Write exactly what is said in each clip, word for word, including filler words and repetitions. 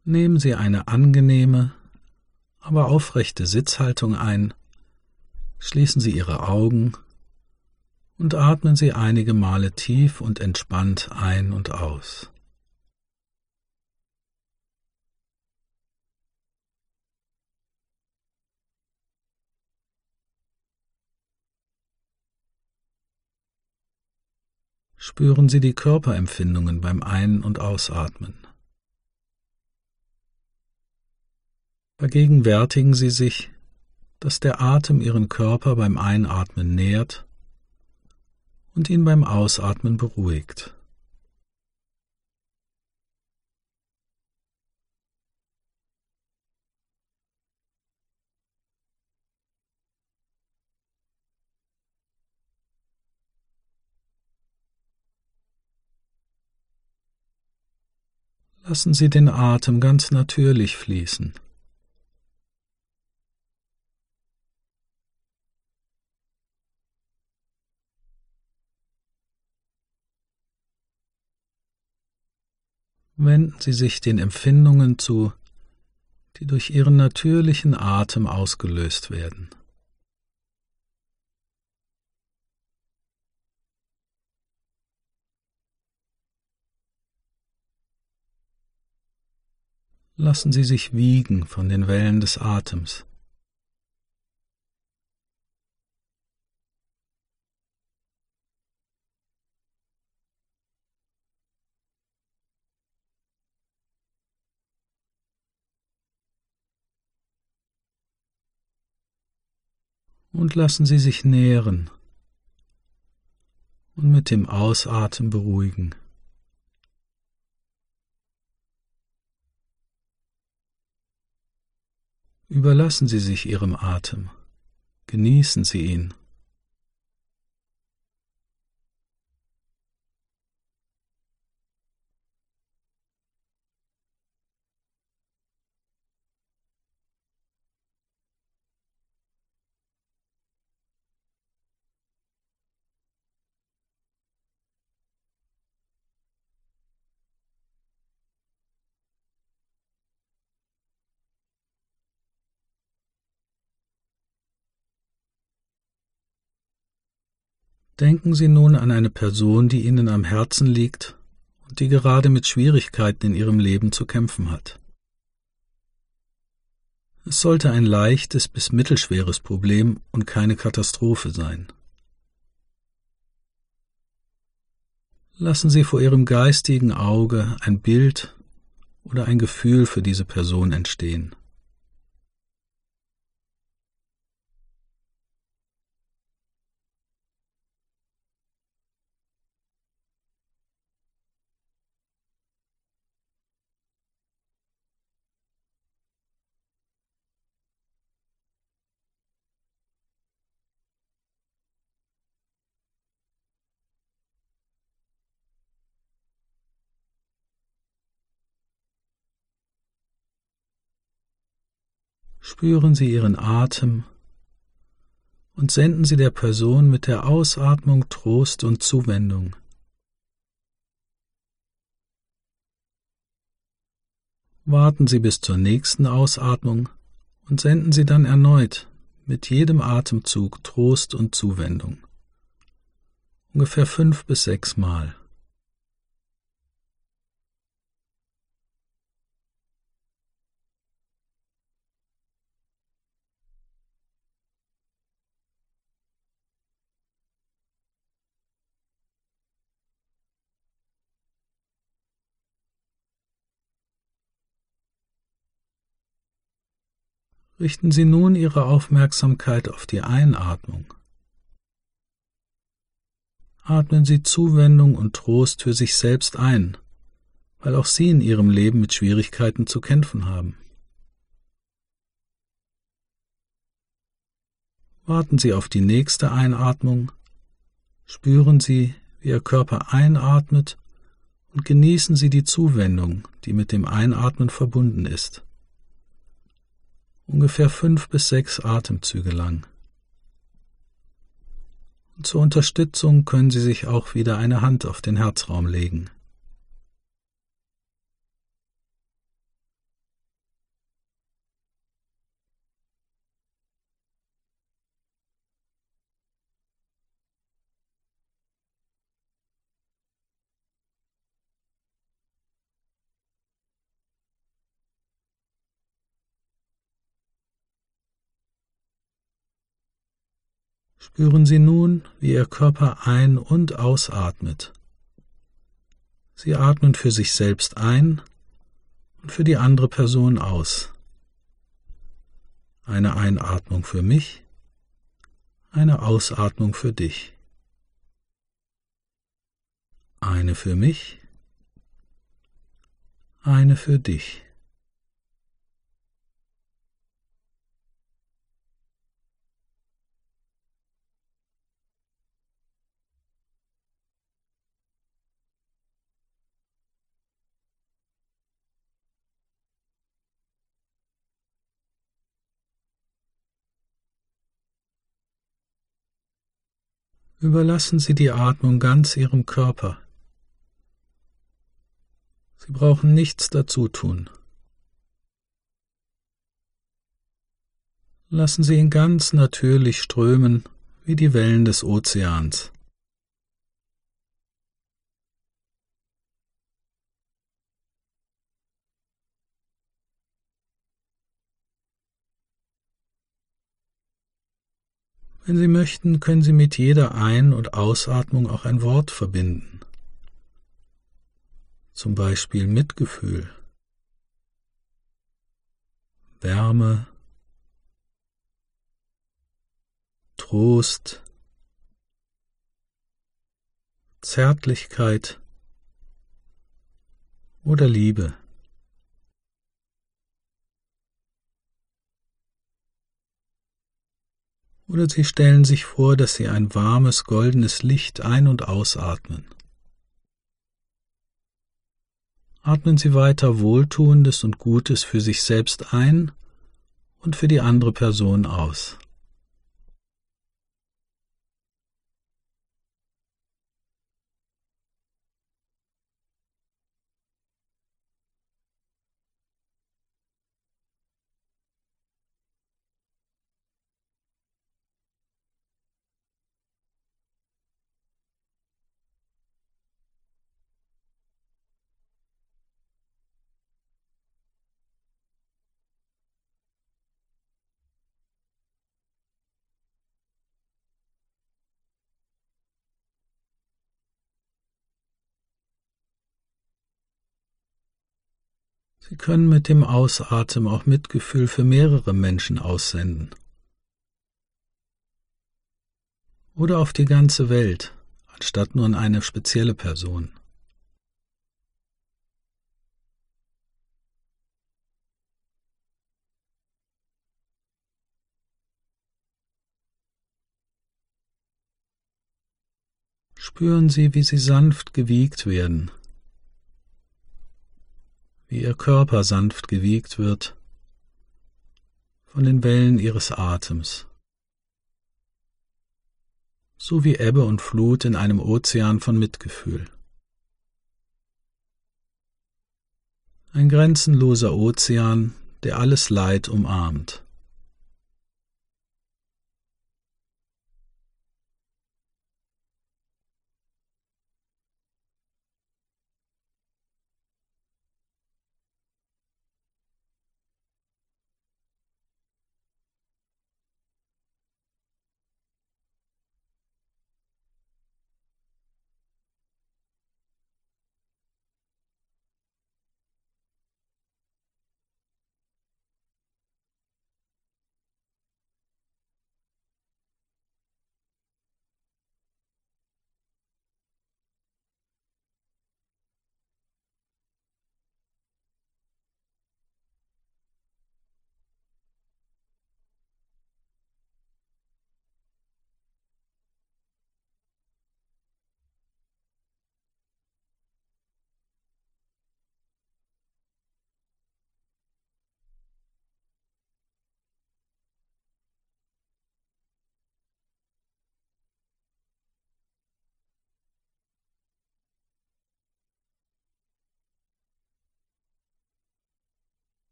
Nehmen Sie eine angenehme, aber aufrechte Sitzhaltung ein, schließen Sie Ihre Augen und atmen Sie einige Male tief und entspannt ein und aus. Spüren Sie die Körperempfindungen beim Ein- und Ausatmen. Vergegenwärtigen Sie sich, dass der Atem Ihren Körper beim Einatmen nährt und ihn beim Ausatmen beruhigt. Lassen Sie den Atem ganz natürlich fließen. Wenden Sie sich den Empfindungen zu, die durch Ihren natürlichen Atem ausgelöst werden. Lassen Sie sich wiegen von den Wellen des Atems. Und lassen Sie sich nähren und mit dem Ausatmen beruhigen. Überlassen Sie sich Ihrem Atem, genießen Sie ihn. Denken Sie nun an eine Person, die Ihnen am Herzen liegt und die gerade mit Schwierigkeiten in ihrem Leben zu kämpfen hat. Es sollte ein leichtes bis mittelschweres Problem und keine Katastrophe sein. Lassen Sie vor Ihrem geistigen Auge ein Bild oder ein Gefühl für diese Person entstehen. Spüren Sie Ihren Atem und senden Sie der Person mit der Ausatmung Trost und Zuwendung. Warten Sie bis zur nächsten Ausatmung und senden Sie dann erneut mit jedem Atemzug Trost und Zuwendung. Ungefähr fünf bis sechs Mal. Richten Sie nun Ihre Aufmerksamkeit auf die Einatmung. Atmen Sie Zuwendung und Trost für sich selbst ein, weil auch Sie in Ihrem Leben mit Schwierigkeiten zu kämpfen haben. Warten Sie auf die nächste Einatmung, spüren Sie, wie Ihr Körper einatmet und genießen Sie die Zuwendung, die mit dem Einatmen verbunden ist. Ungefähr fünf bis sechs Atemzüge lang. Und zur Unterstützung können Sie sich auch wieder eine Hand auf den Herzraum legen. Spüren Sie nun, wie Ihr Körper ein- und ausatmet. Sie atmen für sich selbst ein und für die andere Person aus. Eine Einatmung für mich, eine Ausatmung für dich. Eine für mich, eine für dich. Überlassen Sie die Atmung ganz Ihrem Körper. Sie brauchen nichts dazu tun. Lassen Sie ihn ganz natürlich strömen wie die Wellen des Ozeans. Wenn Sie möchten, können Sie mit jeder Ein- und Ausatmung auch ein Wort verbinden. Zum Beispiel Mitgefühl, Wärme, Trost, Zärtlichkeit oder Liebe. Oder Sie stellen sich vor, dass Sie ein warmes, goldenes Licht ein- und ausatmen. Atmen Sie weiter Wohltuendes und Gutes für sich selbst ein und für die andere Person aus. Sie können mit dem Ausatmen auch Mitgefühl für mehrere Menschen aussenden. Oder auf die ganze Welt, anstatt nur an eine spezielle Person. Spüren Sie, wie Sie sanft gewiegt werden, wie Ihr Körper sanft gewiegt wird von den Wellen Ihres Atems, so wie Ebbe und Flut in einem Ozean von Mitgefühl. Ein grenzenloser Ozean, der alles Leid umarmt.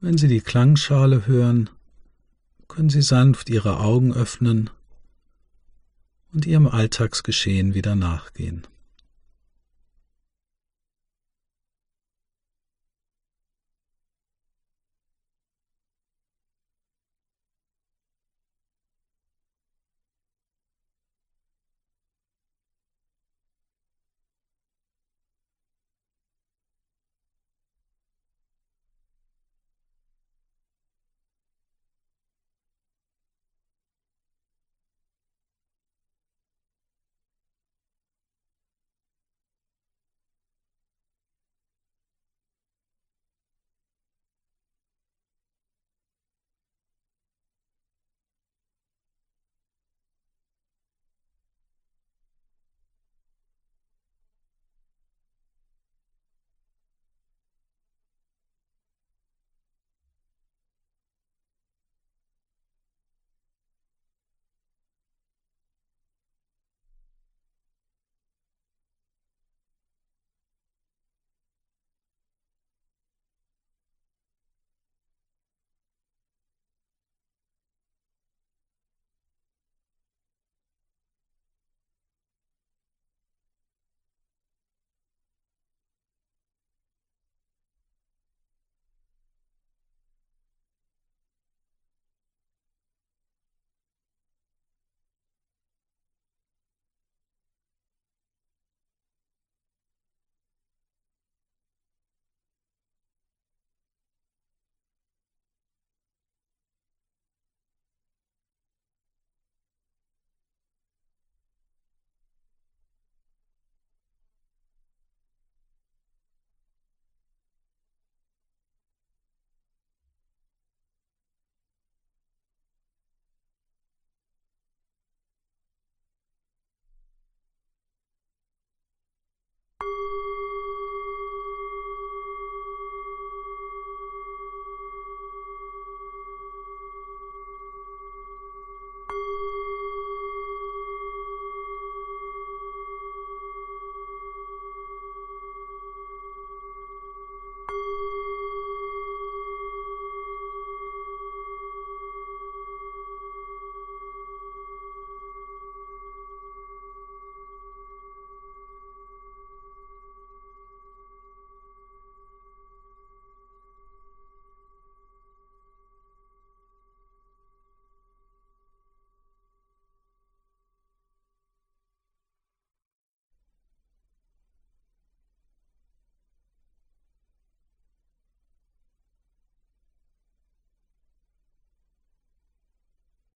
Wenn Sie die Klangschale hören, können Sie sanft Ihre Augen öffnen und Ihrem Alltagsgeschehen wieder nachgehen.